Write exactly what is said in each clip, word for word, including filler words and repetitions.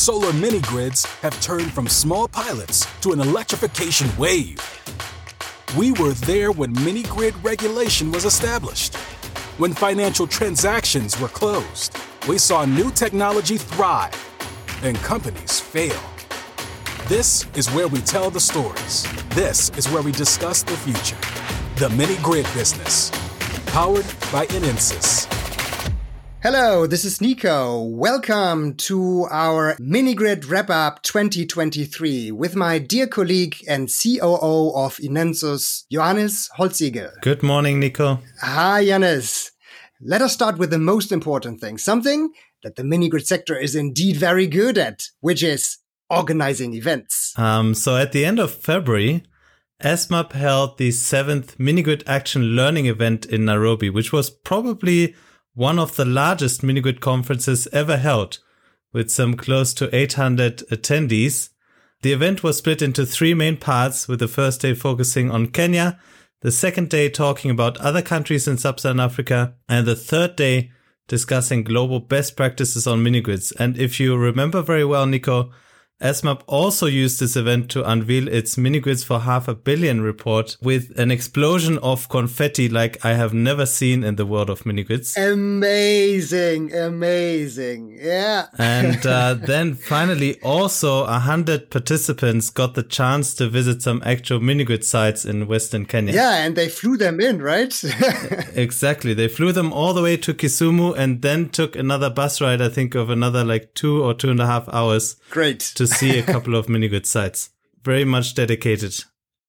solar mini-grids have turned from small pilots to an electrification wave. We were there when mini-grid regulation was established. When financial transactions were closed, we saw new technology thrive and companies fail. This is where we tell the stories. This is where we discuss the future. The mini-grid business, powered by Enensys. Hello, this is Nico. Welcome to our Mini-Grid Wrap-Up twenty twenty-three with my dear colleague and C O O of Enensys, Johannes Holzigel. Good morning, Nico. Hi, Johannes. Let us start with the most important thing, something that the mini-grid sector is indeed very good at, which is organizing events. Um, so at the end of February, ESMAP held the seventh Mini-Grid Action Learning event in Nairobi, which was probably one of the largest mini-grid conferences ever held, with some close to eight hundred attendees. The event was split into three main parts, with the first day focusing on Kenya, the second day talking about other countries in sub-Saharan Africa, and the third day discussing global best practices on mini-grids. And if you remember very well, Nico, ESMAP also used this event to unveil its Mini-Grids for Half a Billion report with an explosion of confetti like I have never seen in the world of mini-grids. Amazing, amazing, yeah. And uh, then finally also one hundred participants got the chance to visit some actual mini-grid sites in Western Kenya. Yeah, and they flew them in, right? Exactly. They flew them all the way to Kisumu and then took another bus ride, I think, of another like two or two and a half hours. Great. To see a couple of mini-grid sites. Very much dedicated.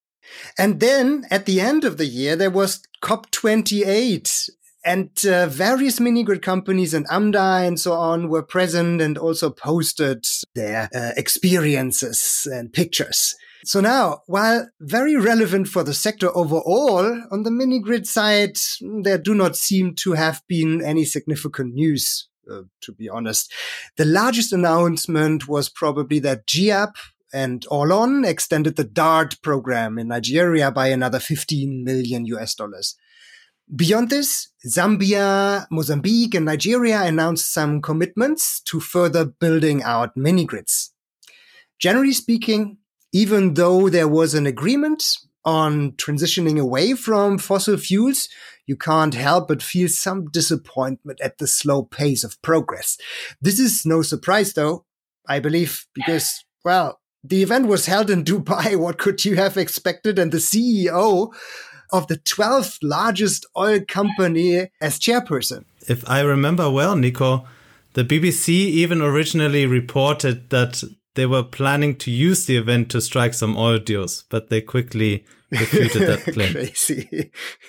And then at the end of the year, there was COP twenty-eight and uh, various mini-grid companies and AMDA and so on were present and also posted their uh, experiences and pictures. So now, while very relevant for the sector overall, on the mini-grid side, there do not seem to have been any significant news. Uh, to be honest, the largest announcement was probably that G A P and Orlon extended the DART program in Nigeria by another fifteen million U S dollars. Beyond this, Zambia, Mozambique, and Nigeria announced some commitments to further building out mini-grids. Generally speaking, even though there was an agreement on transitioning away from fossil fuels, you can't help but feel some disappointment at the slow pace of progress. This is no surprise, though, I believe, because, well, the event was held in Dubai. What could you have expected? And the C E O of the twelfth largest oil company as chairperson. If I remember well, Nico, the B B C even originally reported that they were planning to use the event to strike some oil deals, but they quickly refuted that claim. Crazy.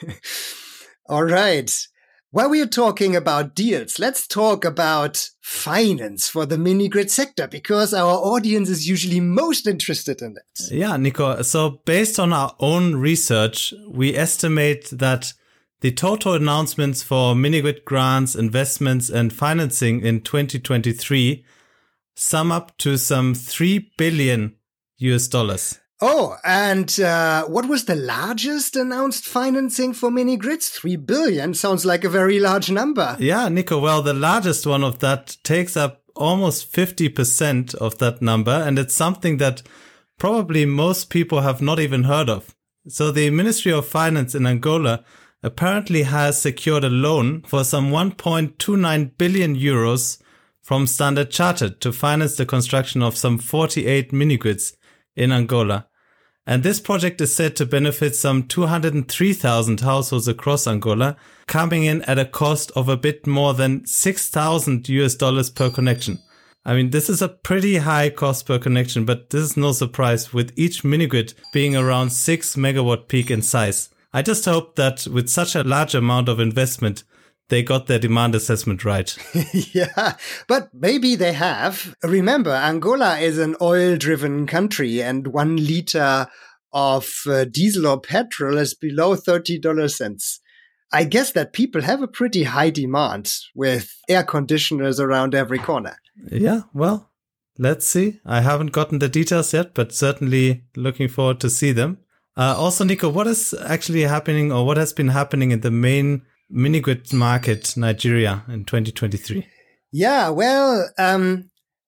All right. While we are talking about deals, let's talk about finance for the mini-grid sector, because our audience is usually most interested in that. Yeah, Nico. So based on our own research, we estimate that the total announcements for mini-grid grants, investments, and financing in twenty twenty-three sum up to some three billion U S dollars. Oh, and uh, what was the largest announced financing for mini-grids? three billion sounds like a very large number. Yeah, Nico, well, the largest one of that takes up almost fifty percent of that number, and it's something that probably most people have not even heard of. So the Ministry of Finance in Angola apparently has secured a loan for some one point two nine billion euros from Standard Chartered to finance the construction of some forty-eight mini-grids in Angola. And this project is said to benefit some two hundred three thousand households across Angola, coming in at a cost of a bit more than six thousand U S dollars per connection. I mean, this is a pretty high cost per connection, but this is no surprise with each mini-grid being around six megawatt peak in size. I just hope that with such a large amount of investment, they got their demand assessment right. Yeah, but maybe they have. Remember, Angola is an oil-driven country, and one liter of uh, diesel or petrol is below thirty dollars cents. I guess that people have a pretty high demand with air conditioners around every corner. Yeah, well, let's see. I haven't gotten the details yet, but certainly looking forward to see them. Uh, also, Nico, what is actually happening or what has been happening in the main mini-grid market, Nigeria, in twenty twenty-three? Yeah, well, um,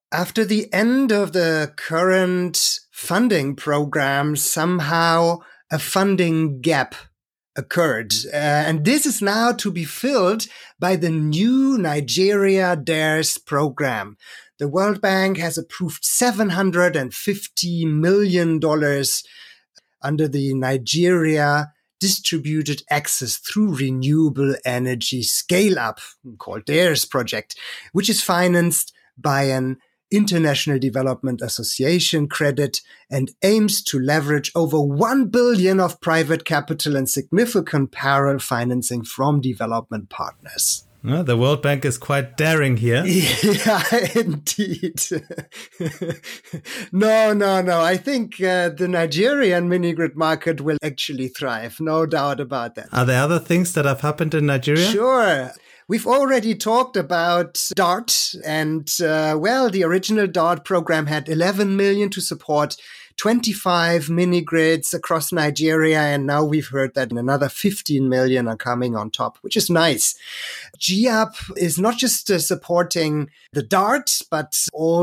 after the end of the current funding program, somehow a funding gap occurred. Uh, and this is now to be filled by the new Nigeria D A R E S program. The World Bank has approved seven hundred fifty million dollars under the Nigeria Distributed Access Through Renewable Energy Scale-Up, called D A R E S project, which is financed by an International Development Association credit and aims to leverage over one billion of private capital and significant parallel financing from development partners. Well, the World Bank is quite daring here. Yeah, indeed. no, no, no. I think uh, the Nigerian mini-grid market will actually thrive. No doubt about that. Are there other things that have happened in Nigeria? Sure. We've already talked about D A R T, and, uh, well, the original D A R T program had eleven million to support twenty-five mini-grids across Nigeria, and now we've heard that another fifteen million are coming on top, which is nice. G A P is not just uh, supporting the D A R T, but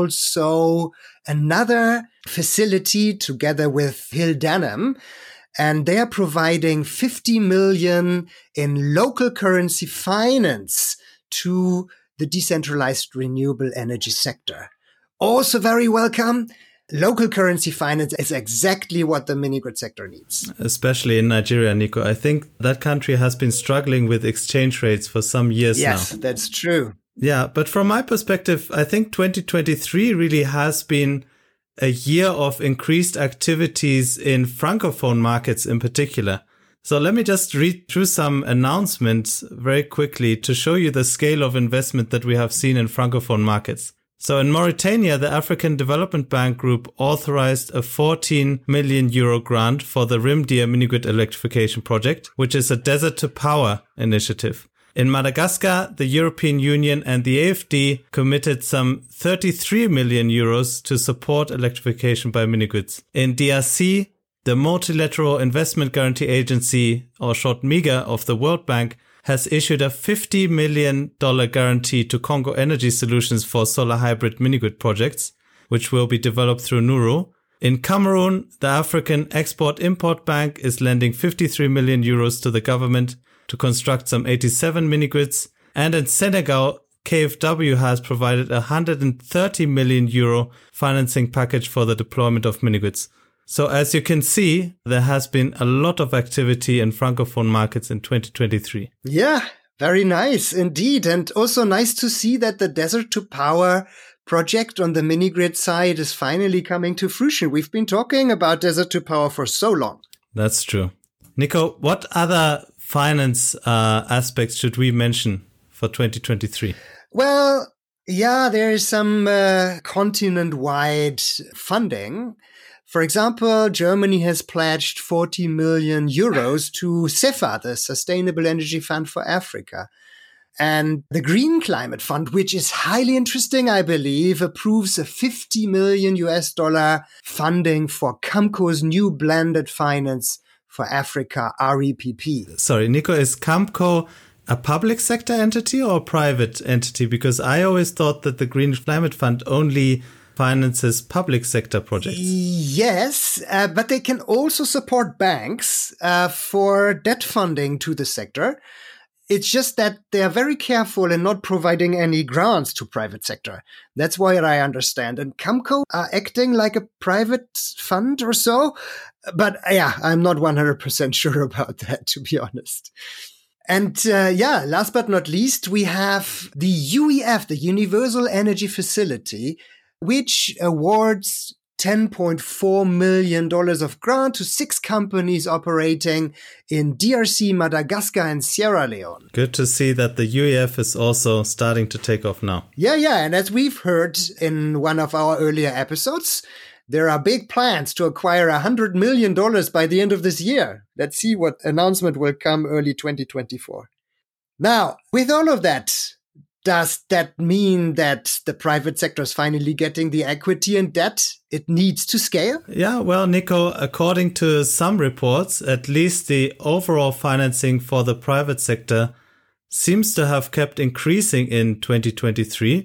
also another facility together with Hill Denham. And they are providing fifty million in local currency finance to the decentralized renewable energy sector. Also very welcome. Local currency finance is exactly what the mini-grid sector needs. Especially in Nigeria, Nico. I think that country has been struggling with exchange rates for some years yes, now. Yes, that's true. Yeah, but from my perspective, I think twenty twenty-three really has been a year of increased activities in Francophone markets in particular. So let me just read through some announcements very quickly to show you the scale of investment that we have seen in Francophone markets. So in Mauritania, the African Development Bank Group authorized a fourteen million euro grant for the Rimdeer mini-grid electrification project, which is a desert to power initiative. In Madagascar, the European Union and the A F D committed some thirty-three million euros to support electrification by mini-grids. In D R C, the Multilateral Investment Guarantee Agency, or short MIGA, of the World Bank has issued a fifty million dollars guarantee to Congo Energy Solutions for solar hybrid mini-grid projects, which will be developed through Nuru. In Cameroon, the African Export-Import Bank is lending fifty-three million euros to the government to construct some eighty-seven mini-grids. And in Senegal, K F W has provided a one hundred thirty million euro financing package for the deployment of mini-grids. So as you can see, there has been a lot of activity in Francophone markets in twenty twenty-three. Yeah, very nice indeed. And also nice to see that the Desert to Power project on the mini-grid side is finally coming to fruition. We've been talking about Desert to Power for so long. That's true. Nico, what other finance uh, aspects should we mention for twenty twenty-three? Well, yeah, there is some uh, continent-wide funding. For example, Germany has pledged forty million euros to SEFA, the Sustainable Energy Fund for Africa. And the Green Climate Fund, which is highly interesting, I believe, approves a fifty million U S dollar funding for CAMCO's new blended finance for Africa, R E P P. Sorry, Nico, is CAMCO a public sector entity or a private entity? Because I always thought that the Green Climate Fund only finances public sector projects. Yes, uh, but they can also support banks uh, for debt funding to the sector. It's just that they are very careful in not providing any grants to private sector. That's what I understand. And CAMCO are acting like a private fund or so. But yeah, I'm not one hundred percent sure about that, to be honest. And uh, yeah, last but not least, we have the U E F, the Universal Energy Facility, which awards ten point four million dollars of grant to six companies operating in D R C, Madagascar, and Sierra Leone. Good to see that the U E F is also starting to take off now. Yeah, yeah. And as we've heard in one of our earlier episodes, there are big plans to acquire one hundred million dollars by the end of this year. Let's see what announcement will come early twenty twenty-four. Now, with all of that, does that mean that the private sector is finally getting the equity and debt it needs to scale? Yeah, well, Nico, according to some reports, at least the overall financing for the private sector seems to have kept increasing in twenty twenty-three.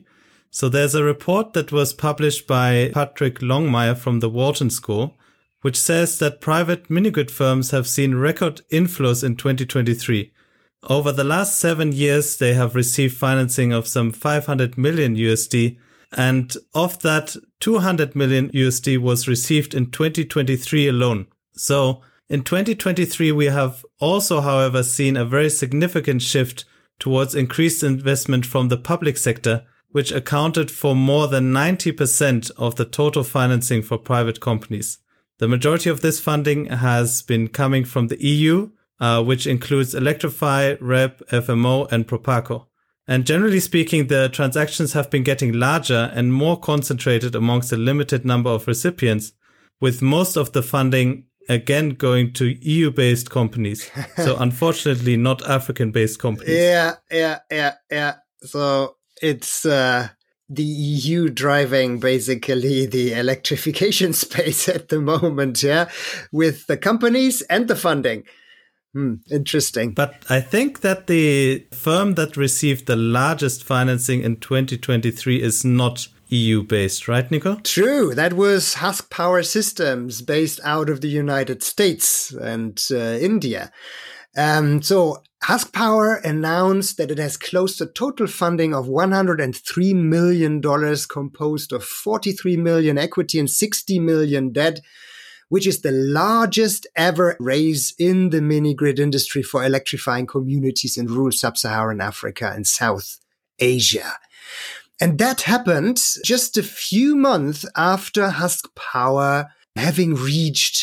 So there's a report that was published by Patrick Longmire from the Wharton School, which says that private mini-grid firms have seen record inflows in twenty twenty-three. Over the last seven years, they have received financing of some five hundred million U S D, and of that, two hundred million U S D was received in twenty twenty-three alone. So in twenty twenty-three, we have also, however, seen a very significant shift towards increased investment from the public sector, which accounted for more than ninety percent of the total financing for private companies. The majority of this funding has been coming from the E U, uh, which includes Electrify, R E P, F M O, and Proparco. And generally speaking, the transactions have been getting larger and more concentrated amongst a limited number of recipients, with most of the funding again going to E U-based companies. So unfortunately, not African-based companies. Yeah, yeah, yeah, yeah. So it's uh, the E U driving basically the electrification space at the moment, yeah, with the companies and the funding. Hmm, interesting. But I think that the firm that received the largest financing in twenty twenty-three is not E U-based, right, Nico? True. That was Husk Power Systems, based out of the United States and uh, India. Um, so Husk Power announced that it has closed a total funding of one hundred three million dollars, composed of forty-three million dollars equity and sixty million dollars debt, which is the largest ever raise in the mini-grid industry for electrifying communities in rural sub-Saharan Africa and South Asia. And that happened just a few months after Husk Power having reached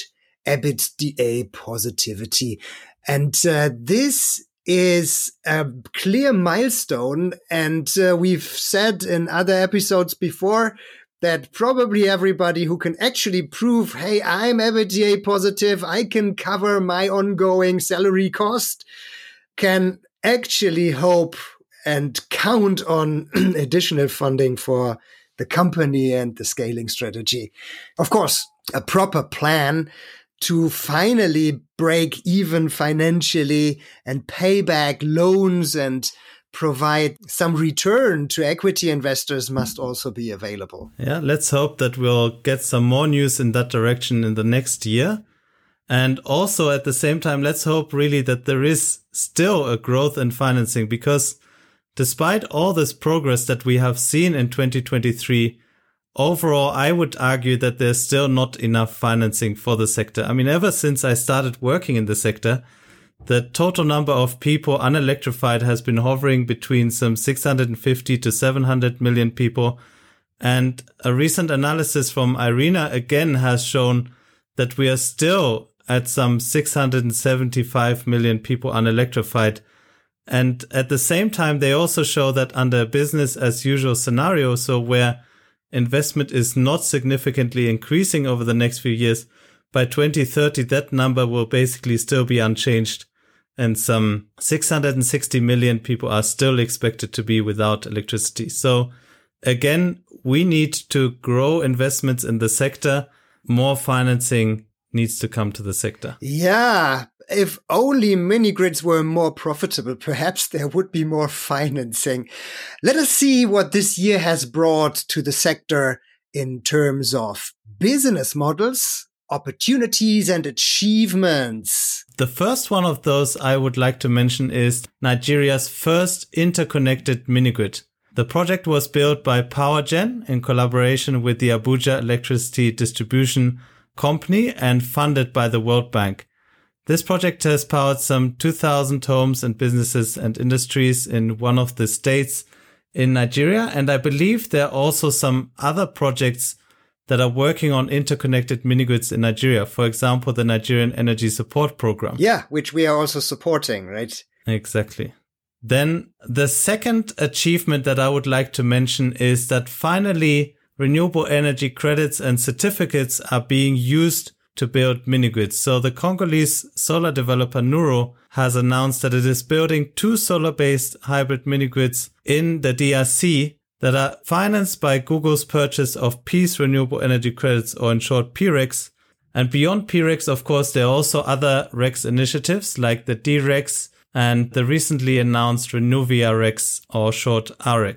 EBITDA positivity. And uh, this is a clear milestone. And uh, we've said in other episodes before that probably everybody who can actually prove, hey, I'm EBITDA positive, I can cover my ongoing salary cost, can actually hope and count on additional funding for the company and the scaling strategy. Of course, a proper plan to finally break even financially and pay back loans and provide some return to equity investors must also be available. Yeah, let's hope that we'll get some more news in that direction in the next year. And also at the same time, let's hope really that there is still a growth in financing, because despite all this progress that we have seen in twenty twenty-three, overall, I would argue that there's still not enough financing for the sector. I mean, ever since I started working in the sector, the total number of people unelectrified has been hovering between some six hundred fifty to seven hundred million people. And a recent analysis from IRENA again has shown that we are still at some six hundred seventy-five million people unelectrified. And at the same time, they also show that under business as usual scenario, so where investment is not significantly increasing over the next few years, by twenty thirty, that number will basically still be unchanged. And some six hundred sixty million people are still expected to be without electricity. So again, we need to grow investments in the sector. More financing needs to come to the sector. Yeah. If only mini-grids were more profitable, perhaps there would be more financing. Let us see what this year has brought to the sector in terms of business models, opportunities, and achievements. The first one of those I would like to mention is Nigeria's first interconnected mini-grid. The project was built by PowerGen in collaboration with the Abuja Electricity Distribution Company and funded by the World Bank. This project has powered some two thousand homes and businesses and industries in one of the states in Nigeria. And I believe there are also some other projects that are working on interconnected mini-grids in Nigeria. For example, the Nigerian Energy Support Program. Yeah, which we are also supporting, right? Exactly. Then the second achievement that I would like to mention is that finally renewable energy credits and certificates are being used to build mini-grids. So the Congolese solar developer Nuro has announced that it is building two solar-based hybrid mini-grids in the D R C that are financed by Google's purchase of Peace Renewable Energy Credits, or in short P RECs. And beyond P RECs, of course, there are also other RECs initiatives like the D RECs and the recently announced Renuvia RECs, or short R RECs.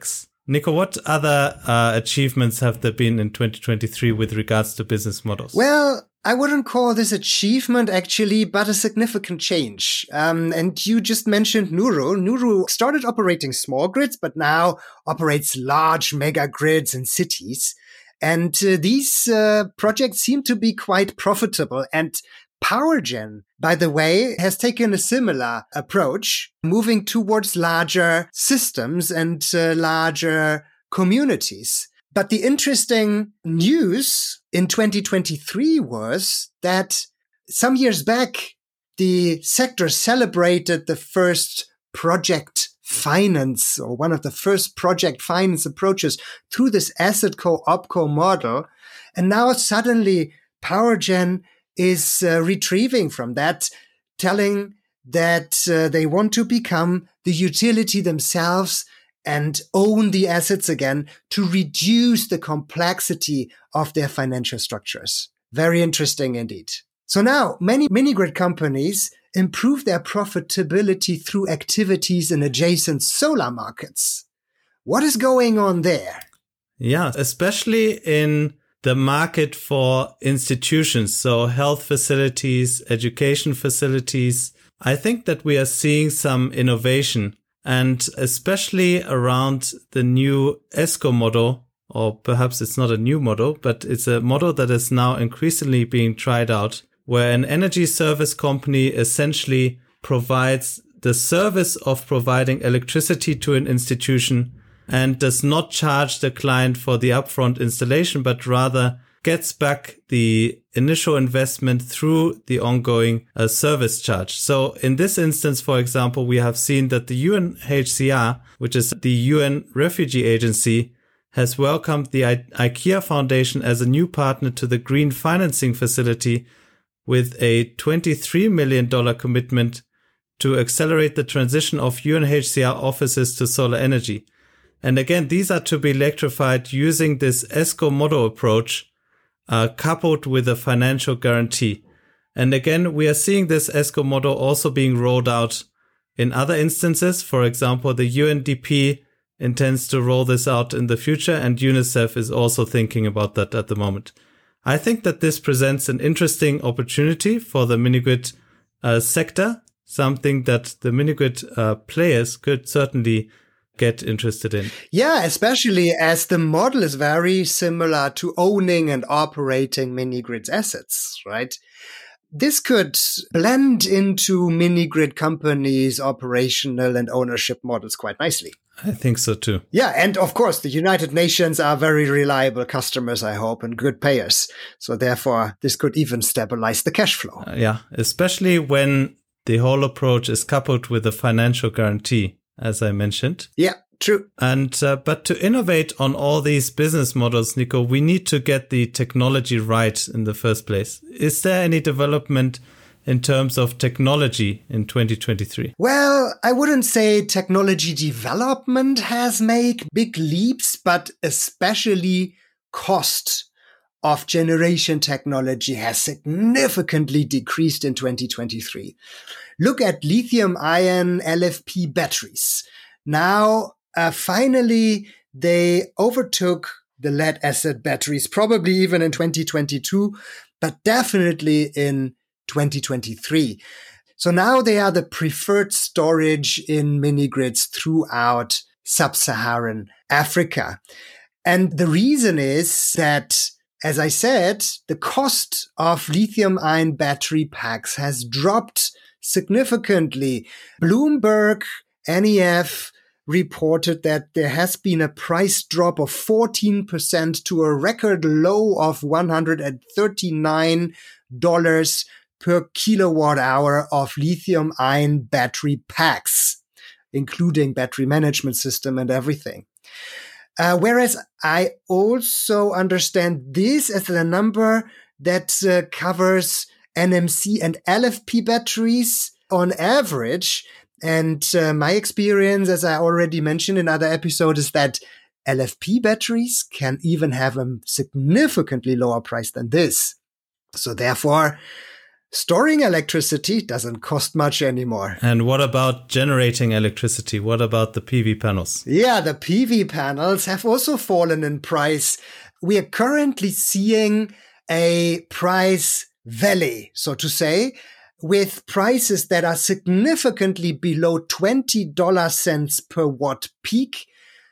Nico, what other uh, achievements have there been in twenty twenty-three with regards to business models? Well, I wouldn't call this achievement actually, but a significant change. Um, and you just mentioned Nuru. Nuru started operating small grids, but now operates large mega grids in cities. And uh, these uh, projects seem to be quite profitable. And PowerGen, by the way, has taken a similar approach, moving towards larger systems and uh, larger communities. But the interesting news in twenty twenty-three was that some years back, the sector celebrated the first project finance, or one of the first project finance approaches through this asset co-opco model. And now suddenly PowerGen is uh, retrieving from that, telling that uh, they want to become the utility themselves and own the assets again to reduce the complexity of their financial structures. Very interesting indeed. So now many mini-grid companies improve their profitability through activities in adjacent solar markets. What is going on there? Yeah, especially in the market for institutions, so health facilities, education facilities. I think that we are seeing some innovation, and especially around the new ESCO model, or perhaps it's not a new model, but it's a model that is now increasingly being tried out, where an energy service company essentially provides the service of providing electricity to an institution and does not charge the client for the upfront installation, but rather gets back the initial investment through the ongoing uh, service charge. So in this instance, for example, we have seen that the U N H C R, which is the U N Refugee Agency, has welcomed the I- IKEA Foundation as a new partner to the Green Financing Facility with a twenty-three million dollars commitment to accelerate the transition of U N H C R offices to solar energy. And again, these are to be electrified using this ESCO model approach, uh, coupled with a financial guarantee. And again, we are seeing this ESCO model also being rolled out in other instances. For example, the U N D P intends to roll this out in the future, and UNICEF is also thinking about that at the moment. I think that this presents an interesting opportunity for the mini-grid uh, sector, something that the mini-grid uh, players could certainly get interested in. Yeah, especially as the model is very similar to owning and operating mini-grid assets, right? This could blend into mini-grid companies' operational and ownership models quite nicely. I think so too. Yeah, and of course, the United Nations are very reliable customers, I hope, and good payers. So therefore, this could even stabilize the cash flow. Uh, yeah, especially when the whole approach is coupled with a financial guarantee, as I mentioned. Yeah, true. And uh, but to innovate on all these business models, Nico, we need to get the technology right in the first place. Is there any development in terms of technology in twenty twenty-three? Well, I wouldn't say technology development has made big leaps, but especially cost of generation technology has significantly decreased in twenty twenty-three. Look at lithium-ion L F P batteries. Now, uh, finally, they overtook the lead-acid batteries, probably even in twenty twenty-two, but definitely in twenty twenty-three. So now they are the preferred storage in mini-grids throughout sub-Saharan Africa. And the reason is that, as I said, the cost of lithium-ion battery packs has dropped significantly. Bloomberg N E F reported that there has been a price drop of fourteen percent to a record low of one hundred thirty-nine dollars per kilowatt hour of lithium-ion battery packs, including battery management system and everything. Uh, whereas I also understand this as a number that uh, covers N M C and L F P batteries on average. And uh, my experience, as I already mentioned in other episodes, is that L F P batteries can even have a significantly lower price than this. So therefore, Storing electricity doesn't cost much anymore. And what about generating electricity? What about the P V panels? Yeah, the P V panels have also fallen in price. We are currently seeing a price valley, so to say, with prices that are significantly below twenty dollars cents per watt peak.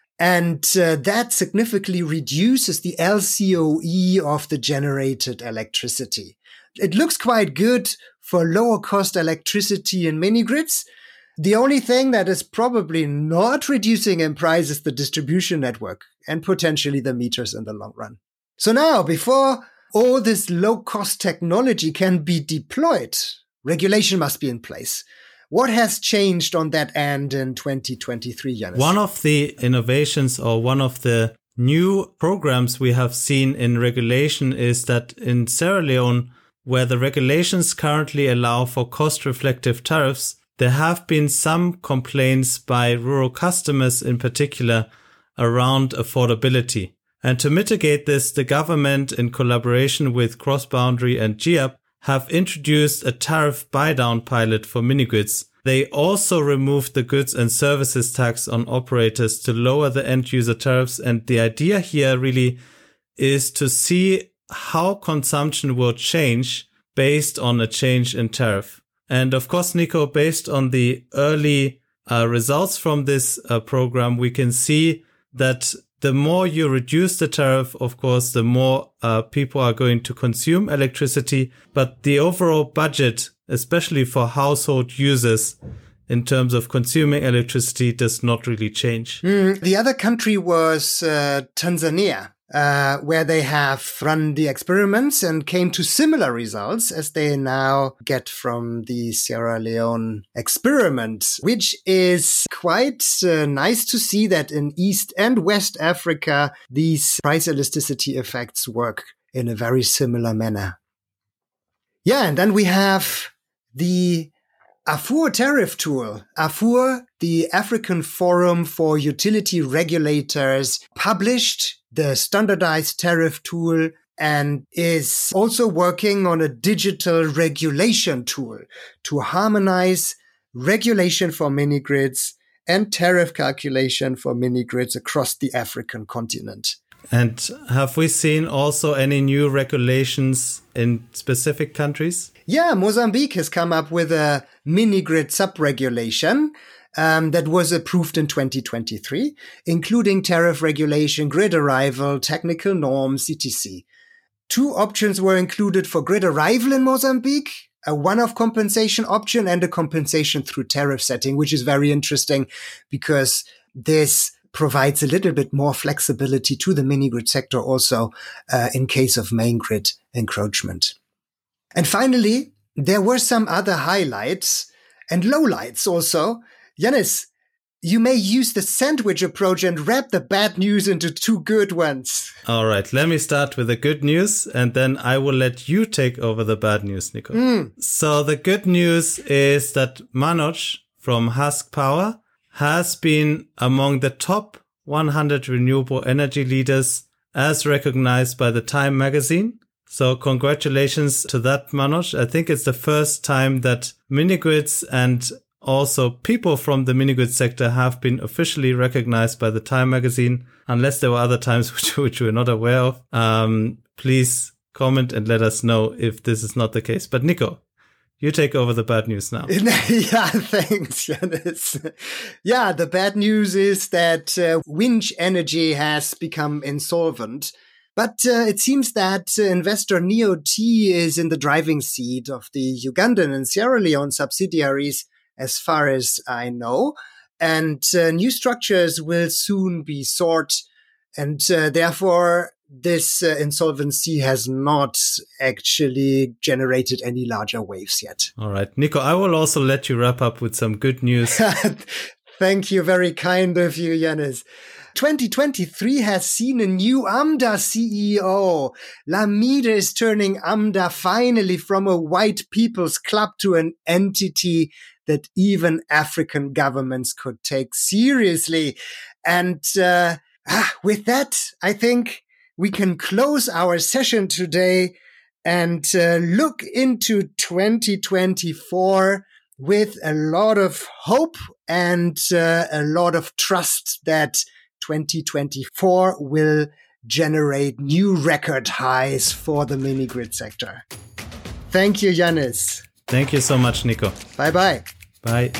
And uh, that significantly reduces the L C O E of the generated electricity. It looks quite good for lower cost electricity in mini grids. The only thing that is probably not reducing in price is the distribution network and potentially the meters in the long run. So now, before all this low cost technology can be deployed, regulation must be in place. What has changed on that end in twenty twenty-three, Jannis? One of the innovations or one of the new programs we have seen in regulation is that in Sierra Leone, where the regulations currently allow for cost-reflective tariffs, there have been some complaints by rural customers in particular around affordability. And to mitigate this, the government, in collaboration with Cross-Boundary and G I A P, have introduced a tariff buy-down pilot for mini-grids. They also removed the goods and services tax on operators to lower the end-user tariffs. And the idea here really is to see how consumption will change based on a change in tariff. And of course, Nico, based on the early uh, results from this uh, program, we can see that the more you reduce the tariff, of course, the more uh, people are going to consume electricity. But the overall budget, especially for household users, in terms of consuming electricity, does not really change. Mm, the other country was uh, Tanzania, uh, where they have run the experiments and came to similar results as they now get from the Sierra Leone experiment, which is quite uh, nice to see that in East and West Africa, these price elasticity effects work in a very similar manner. Yeah, and then we have the AFUR tariff tool. AFUR, the African Forum for Utility Regulators, published the standardized tariff tool and is also working on a digital regulation tool to harmonize regulation for mini grids and tariff calculation for mini grids across the African continent. And have we seen also any new regulations in specific countries? Yeah, Mozambique has come up with a mini grid sub-regulation um, that was approved in twenty twenty-three, including tariff regulation, grid arrival, technical norms, et cetera. Two options were included for grid arrival in Mozambique, a one-off compensation option and a compensation through tariff setting, which is very interesting because this provides a little bit more flexibility to the mini grid sector also uh, in case of main grid encroachment. And finally, there were some other highlights and lowlights also. Jannis, you may use the sandwich approach and wrap the bad news into two good ones. All right, let me start with the good news and then I will let you take over the bad news, Nico. Mm. So the good news is that Manoj from Husk Power has been among the top one hundred renewable energy leaders as recognized by the Time magazine. So congratulations to that, Manoj. I think it's the first time that mini-grids and also people from the mini-grid sector have been officially recognized by the Time magazine, unless there were other times which, which we're not aware of. Um, please comment and let us know if this is not the case. But Nico, you take over the bad news now. Yeah, thanks, Jannis. Yeah, the bad news is that uh, Winch Energy has become insolvent. But uh, it seems that uh, investor Neo T is in the driving seat of the Ugandan and Sierra Leone subsidiaries, as far as I know. And uh, new structures will soon be sought. And uh, therefore, this uh, insolvency has not actually generated any larger waves yet. All right. Nico, I will also let you wrap up with some good news. Thank you. Very kind of you, Jannis. twenty twenty-three has seen a new AMDA C E O. Lamide is turning AMDA finally from a white people's club to an entity that even African governments could take seriously. And uh, with that, I think we can close our session today and uh, look into twenty twenty-four with a lot of hope and uh, a lot of trust that twenty twenty-four will generate new record highs for the mini grid sector. Thank you, Yannis. Thank you so much, Nico. Bye-bye. Bye.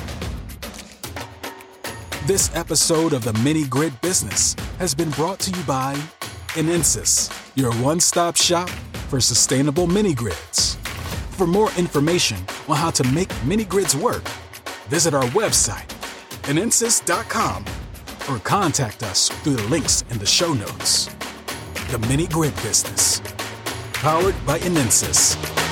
This episode of the Mini Grid Business has been brought to you by Enensys, your one-stop shop for sustainable mini grids. For more information on how to make mini grids work, visit our website, enensys dot com, or contact us through the links in the show notes. The Mini Grid Business, powered by Enensys.